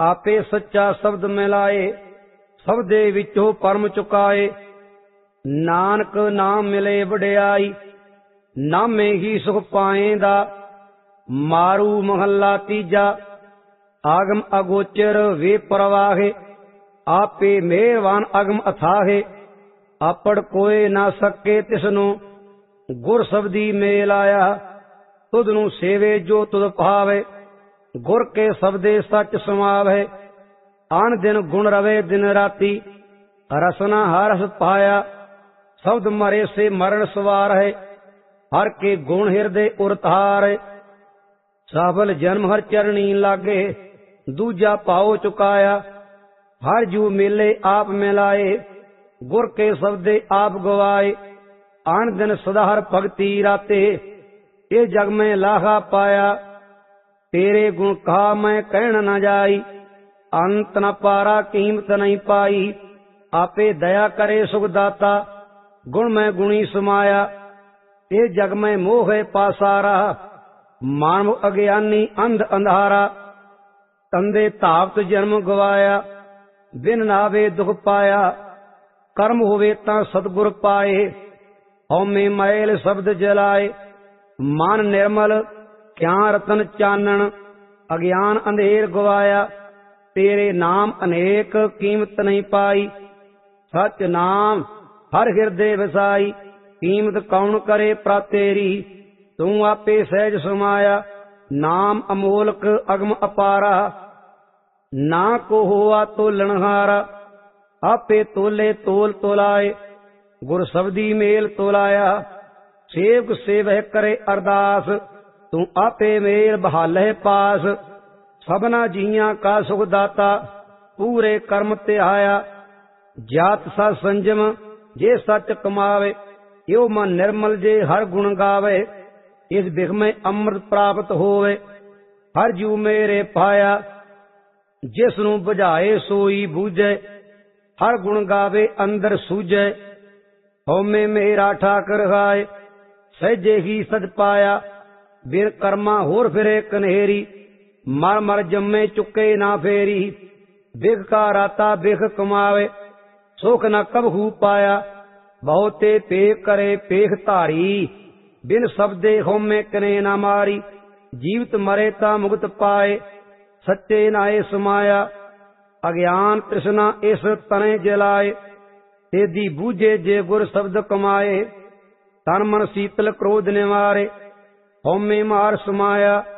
आपे सच्चा शब्द मिलाए, शब्दे विचों परम चुकाए। नानक नाम मिले वडियाई, नामे ही सुख पाएंदा। मारू महला तीजा, आगम अगोचर वे परवाहे। आपे मेहरबान अगम अथाहे, आपड़ कोई ना सके तिसनु। गुर शब्दी मेल आया, तुधनु सेवे जो तुध भावे। गुर के शब्दे सच समावे, आन दिन गुण रवे दिन राती। रसना हरस पाया, शब्द मरे से मरण सवार है। हर के गुण हृदय उरतार। साफल जन्म हर चरणी लागे, दूजा पाओ चुकाया। हर जू मिले आप मिलाए, गुर के शब्दे आप गवाए। आन दिन सदा हर भगती राते, ये जग में लाहा पाया। तेरे गुण कहा मैं कहन न जाई, अंत न पारा कीमत नहीं पाई। आपे दया करे सुख दाता, गुण में गुणी समाया। ये जग में मोह है पासारा, मानव अज्ञानी अंध अंधारा। तंदे ताप्त जन्म गवाया, बिन नावे दुख पाया। कर्म होवे तां सतगुर पाए, हौमे मैल शब्द जलाए। मन निर्मल क्या रतन चानन, अज्ञान अंधेर गवाया। तेरे नाम अनेक कीमत नहीं पाई, सच नाम हर हृदय वसाई। कीमत कौन करे प्रातेरी, तू आपे सहज समाया। नाम अमोलक अगम अपारा, ना को हुआ तोलनहारा। आपे तोले तोल तोलाए, गुर शब्दी मेल तोलाया। सेवक सेवह करे अरदास, तू आपे मेल बहाले पास। सबना जिया का सुख दाता, पूरे कर्म ते आया। जात सा संजम जे सच कमावे, यो मन निर्मल जे हर गुण गावे। इस बिख में अमृत प्राप्त होवे, हर जू मेरे पाया। जिसनु बुझाए सोई बूझे, हर गुण गावे अंदर सूझे। हौमे मेरा ठाकर खाए, सहजे ही सच पाया। बिन कर्मा होर फिरे कन्हेरी, मर मर जम्मे चुके ना फेरी। बिख का राता बिख कमावे, सुख न कबहू पाया। बहुते पेख करे पेख धारी, बिन शब्दे होमे कने ना मारी। जीवित मरे ता मुक्त पाए, सच्चे नाए समाया। अज्ञान तृष्णा इस तने जलाए, तेदी बूझे जे गुर शब्द कमाए। तन मन शीतल क्रोध निवारे, हौमे मार समाया।